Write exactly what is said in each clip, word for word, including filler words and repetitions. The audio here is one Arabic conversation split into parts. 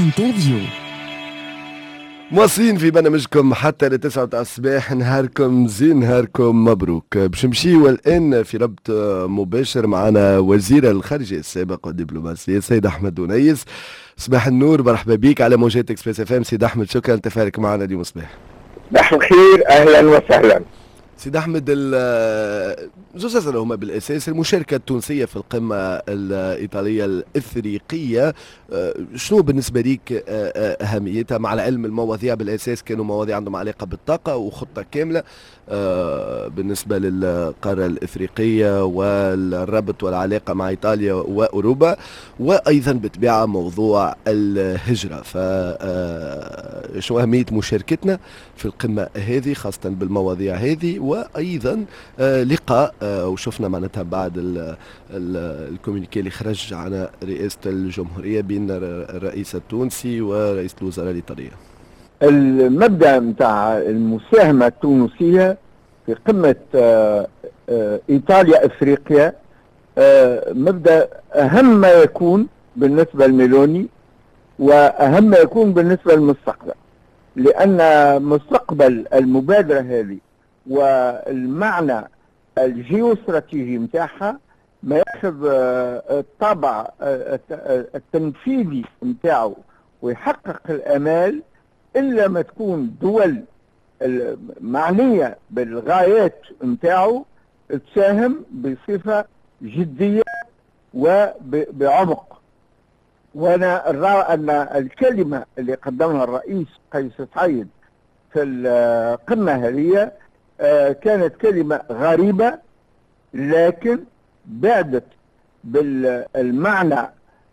انترفيو. مواصلين في برنامجكم حتى لتسعة الصباح. نهاركم زين، نهاركم مبروك. باش نمشيو الآن في ربط مباشر معنا وزير الخارجية السابق والدبلوماسية السيد أحمد دونيس. صباح النور، مرحبا بك على موجات اكسبريس اف ام. سيد أحمد، شكرا لتفاعلك معنا اليوم صباح. صباح الخير، أهلا وسهلا. سيد أحمد، زوز أسئلة هما بالأساس. المشاركة التونسية في القمة الإيطالية الإفريقية شنو بالنسبة ليك أهميتها، مع العلم المواضيع بالأساس كانوا مواضيع عندهم علاقة بالطاقة وخطة كاملة بالنسبة للقارة الإفريقية والربط والعلاقة مع إيطاليا وأوروبا، وأيضا بطبيعة موضوع الهجرة. فشو أهمية مشاركتنا في القمة هذه خاصة بالمواضيع هذه، وأيضا لقاء وشفنا معناتها بعد الكوميونيكي اللي خرج على رئاسة الجمهورية بين الرئيس التونسي ورئيس الوزراء الإيطالية. المبدأ متاع المساهمة التونسية في قمة إيطاليا إفريقيا مبدأ أهم ما يكون بالنسبة لميلوني، وأهم ما يكون بالنسبة للمستقبل، لأن مستقبل المبادرة هذه والمعنى الجيوستراتيجي متاعها ما ياخذ الطابع التنفيذي متاعه ويحقق الآمال إلا ما تكون دول معنية بالغايات متاعه تساهم بصفة جدية وبعمق. وانا ارى ان الكلمة اللي قدمها الرئيس قيس سعيد في القمة هذه كانت كلمة غريبة، لكن بعدت بالمعنى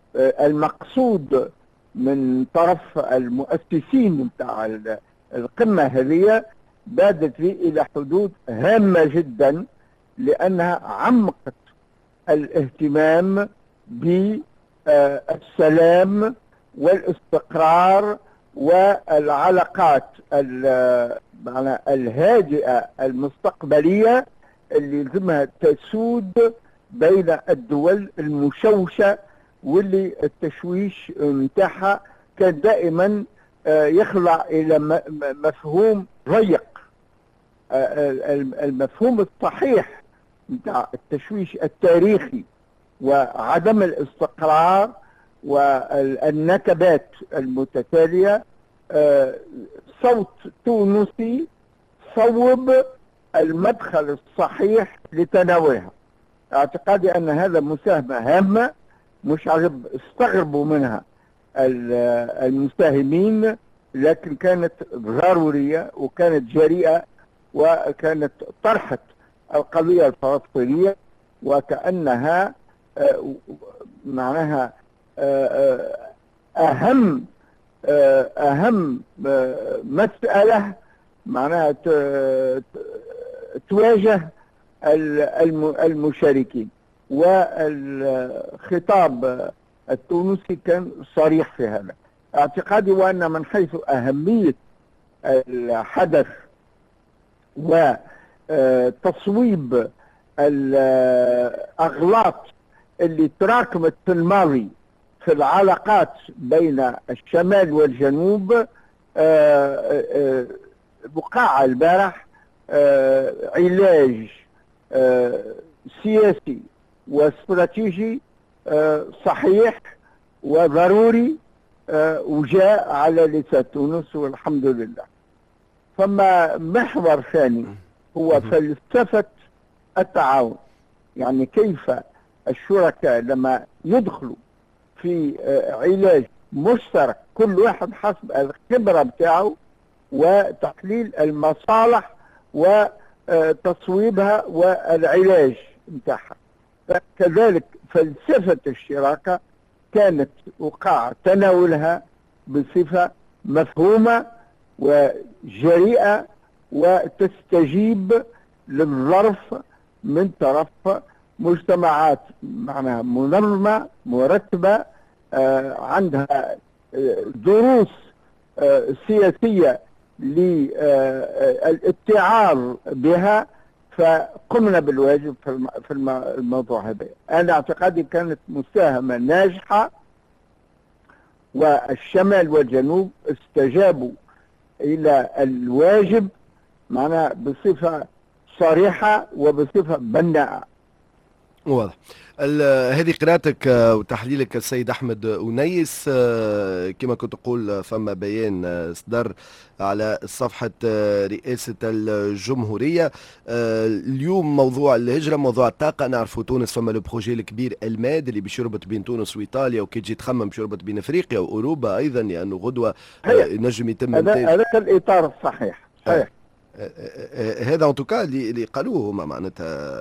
المقصود من طرف المؤسسين بتاع القمة هذه، بعدت لي إلى حدود هامة جدا، لأنها عمقت الاهتمام بالسلام والاستقرار والعلاقات الهادئة المستقبلية اللي لازمها تسود بين الدول المشوشة، واللي التشويش متاعها كان دائما يخضع إلى مفهوم ضيق. المفهوم الصحيح متاع التشويش التاريخي وعدم الاستقرار والنكبات المتتالية، صوت تونسي صوب المدخل الصحيح لتناولها. اعتقادي أن هذا مساهمة هامة مش عجب استغربوا منها المساهمين، لكن كانت ضرورية وكانت جريئة، وكانت طرحت القضية الفلسطينية وكأنها معناها أهم أهم مسألة معناها تواجه المشاركين. والخطاب التونسي كان صريح في هذا. اعتقادي وأن من حيث أهمية الحدث وتصويب الأغلاط اللي تراكمت في الماضي في العلاقات بين الشمال والجنوب، وقع البارح علاج سياسي واستراتيجي صحيح وضروري، وجاء على لسان تونس والحمد لله. ثم محور ثاني هو فلسفة التعاون، يعني كيف الشركاء لما يدخلوا في علاج مشترك كل واحد حسب الخبرة بتاعه وتحليل المصالح وتصويبها والعلاج بتاعها. كذلك فلسفة الشراكة كانت وقع تناولها بصفة مفهومة وجريئة وتستجيب للظرف من طرف مجتمعات معناها منظمة مرتبة، آه عندها آه دروس آه سياسية للاتعاظ بها، فقمنا بالواجب في الموضوع هذا. أنا اعتقادي كانت مساهمة ناجحة والشمال والجنوب استجابوا إلى الواجب معنا بصفة صريحة وبصفة بناءة. واضح. هذه قراءتك وتحليلك السيد أحمد أنيس. كما كنت تقول فما بيان صدر على صفحة رئاسة الجمهورية اليوم. موضوع الهجرة، موضوع الطاقة، نعرفوا تونس فما لو بروجي الكبير الماد اللي باش يربط بين تونس وإيطاليا، وكي تجي تخمم باش يربط بين أفريقيا وأوروبا أيضا، لأنه يعني غدوة نجم يتم إنتاج. هذا الإطار الصحيح صحيح. هذا ان توكا اللي اللي قالوه هما معناتها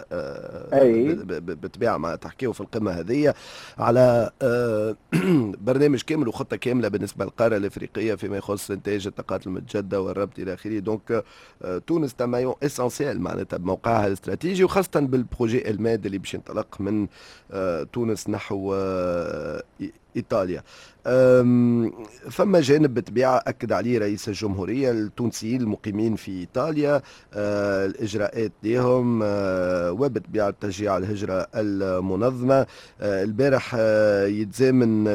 بالطبيعه ما تحكيوا في القمه هذه على برنامج كامل وخطه كامله بالنسبه للقاره الافريقيه فيما يخص انتاج الطاقات المتجدده والربط الى اخره. دونك تونس تمايون اسانسيال معناتها بموقعها الاستراتيجي، وخاصه بالبروجي الماد اللي باش ينطلق من تونس نحو إيطاليا. فما جانب بالطبيعة أكد عليه رئيس الجمهورية التونسيين المقيمين في إيطاليا الإجراءات لهم وبالطبيعة تشجيع الهجرة المنظمة. البارح يتزامن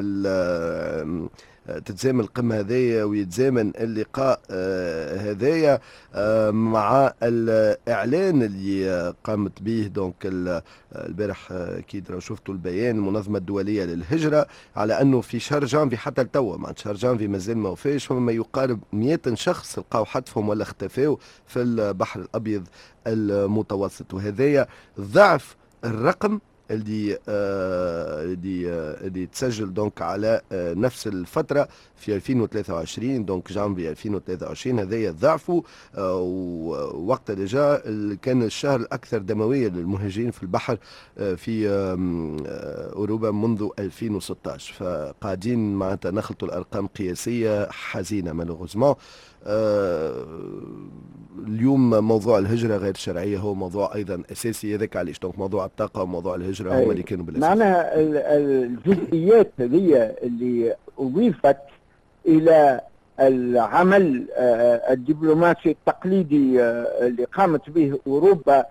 تتزامن القمة هذية ويتزامن اللقاء هذايا مع الإعلان اللي قامت به دونك البارح أكيد راه شفتوا البيان المنظمة الدولية للهجرة على أنه في شهر جانفي حتى لتوا مع شهر جانفي مازال ما وفاش فما يقارب مئة شخص لقاو حتفهم ولا اختفاوا في البحر الأبيض المتوسط، وهذايا ضعف الرقم اللي آه اللي آه اللي تسجل دونك على آه نفس الفترة في ألفين وثلاثة وعشرين دونك جانفي ألفين وثلاثة وعشرين. هذايا ضعفه آه ووقت اللي جاء كان الشهر الأكثر دموية للمهاجرين في البحر آه في آه أوروبا منذ ألفين وستة عشر. فقاعدين معناتها نخلطوا الأرقام قياسية حزينة مالوغوزمون. آه اليوم موضوع الهجرة غير الشرعية هو موضوع أيضا أساسي. هذاك علاش دونك موضوع الطاقة وموضوع الهجرة هما اللي كانوا بالأساس. معناها الجزئيات هذه اللي أضيفت إلى العمل الدبلوماسي التقليدي اللي قامت به أوروبا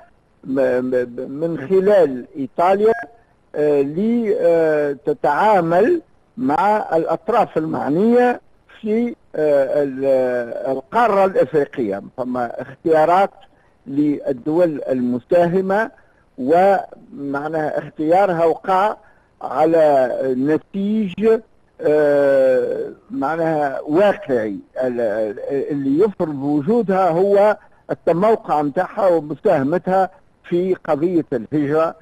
من خلال إيطاليا لتتعامل مع الأطراف المعنية في القارة الإفريقية. فما اختيارات للدول المساهمة ومعناها اختيارها وقع على نتيج معناها واقعي اللي يفرض وجودها هو التموقع متاعها ومساهمتها في قضية الهجرة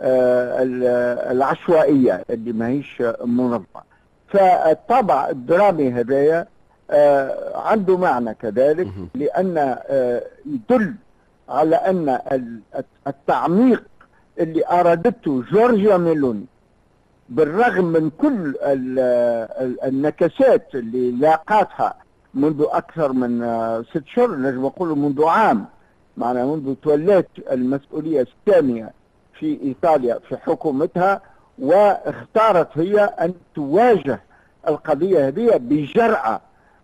العشوائية اللي ماهيش منظمة. فالطابع الدرامي هذايا آه عنده معنى كذلك لأن آه يدل على أن التعميق اللي أرادته جورجيا ميلوني بالرغم من كل النكسات اللي لاقاتها منذ أكثر من آه ست شهور، نجم نقول منذ عام، معنى منذ تولت المسؤولية الثانية في إيطاليا في حكومتها، واختارت هي أن تواجه القضية هذه بجرأة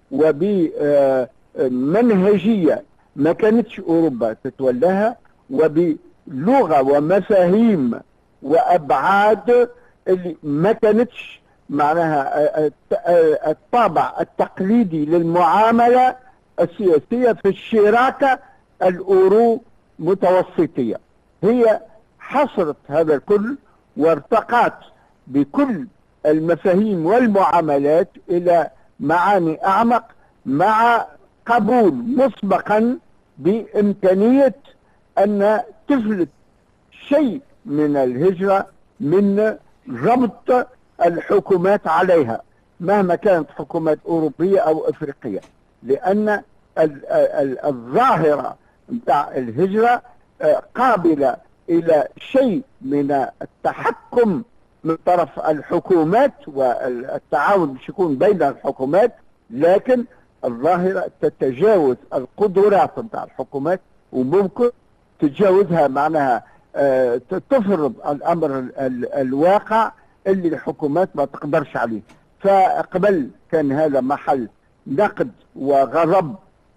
وبمنهجية ما كانتش أوروبا تتولاها، وبلغة ومفاهيم وأبعاد اللي ما كانتش معناها الطابع التقليدي للمعاملة السياسية في الشراكة الأورو متوسطية. هي حصرت هذا الكل وارتقت بكل المفاهيم والمعاملات إلى معاني أعمق، مع قبول مسبقا بإمكانية أن تفلت شيء من الهجرة من ربط الحكومات عليها مهما كانت حكومات أوروبية أو أفريقية، لأن الظاهرة بتاع الهجرة قابلة إلى شيء من التحكم من طرف الحكومات والتعاون باش يكون بين الحكومات، لكن الظاهرة تتجاوز القدرات بتاع الحكومات وممكن تتجاوزها، معناها تفرض الأمر الواقع اللي الحكومات ما تقدرش عليه. فقبل كان هذا محل نقد وغضب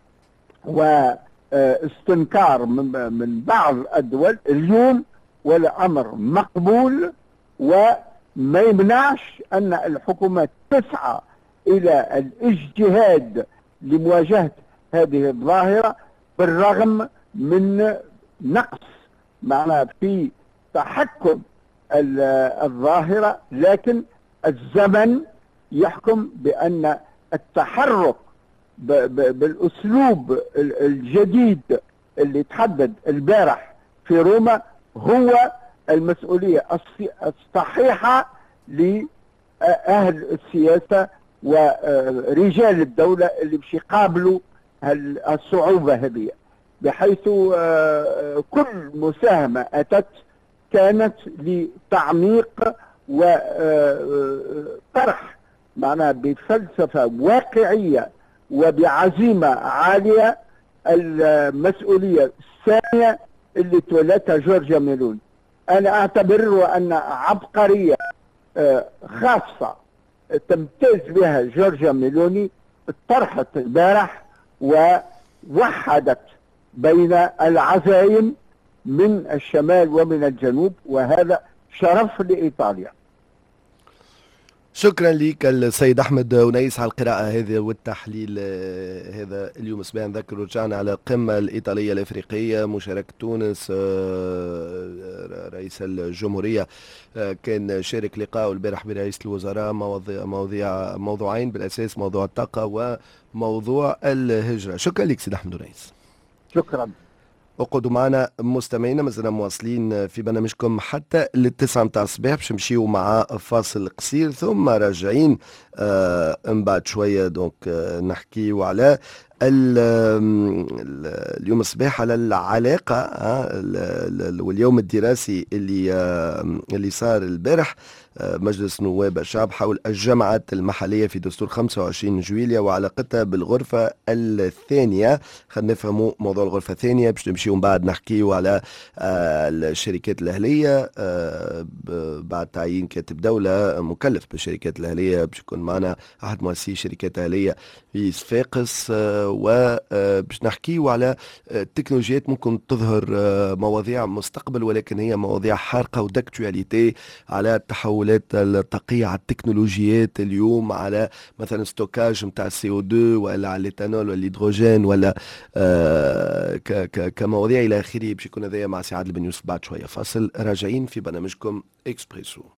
واستنكار من بعض الدول، اليوم ولا أمر مقبول، وما يمنعش أن الحكومات تسعى إلى الاجتهاد لمواجهة هذه الظاهرة بالرغم من نقص معنا في تحكم الظاهرة، لكن الزمن يحكم بأن التحرك بالأسلوب الجديد اللي تحدد البارح في روما هو المسؤولية الصحيحة لأهل السياسة ورجال الدولة اللي باش يقابلوا الصعوبة هذه، بحيث كل مساهمة أتت كانت لتعميق وطرح معناها بفلسفة واقعية وبعزيمة عالية المسؤولية الثانية اللي تولتها جورجيا ميلوني. أنا أعتبر أن عبقرية خاصة تمتاز بها جورجيا ميلوني طرحت البارح ووحدت بين العزائم من الشمال ومن الجنوب، وهذا شرف لإيطاليا. شكرا لك السيد أحمد ونيس على القراءة هذه والتحليل هذا اليوم. صباح نذكر رجعنا على القمة الإيطالية الإفريقية، مشاركة تونس، رئيس الجمهورية كان شارك لقاء البارح برئيس الوزراء، مواضيع مواضيع موضوعين بالأساس، موضوع الطاقة وموضوع الهجرة. شكرا لك سيد أحمد ونيس. شكرا. وقعدوا معنا مستمعينا، مازلنا مواصلين في برنامجكم حتى للتسعة متاع الصباح، باش نمشيو مع فاصل قصير ثم راجعين آه من بعد شويه. دونك آه نحكيو على اليوم الصباح على العلاقه آه واليوم الدراسي اللي آه اللي صار البارح مجلس نواب الشعب حول الجامعات المحلية في دستور خمسة وعشرين جويلية وعلاقتها بالغرفة الثانية. خلينا نفهموا موضوع الغرفة الثانية باش نمشيو من بعد نحكيو على الشركات الأهلية بعد تعيين كاتب دولة مكلف بالشركات الأهلية، باش يكون معنا أحد مؤسسي شركات أهلية في صفاقس، وباش نحكيو على التكنولوجيات ممكن تظهر مواضيع مستقبل، ولكن هي مواضيع حارقة وداكتواليتي على التحولات الطاقية، على التكنولوجيات اليوم، على مثلا ستوكاج نتاع السي او دو ولا على الايثانول والهيدروجين ولا آه كمواضيع الى اخره. باش يكون هذايا مع سي عادل بن يوسف بعد شوية. فاصل، راجعين في برنامجكم اكسبريسو.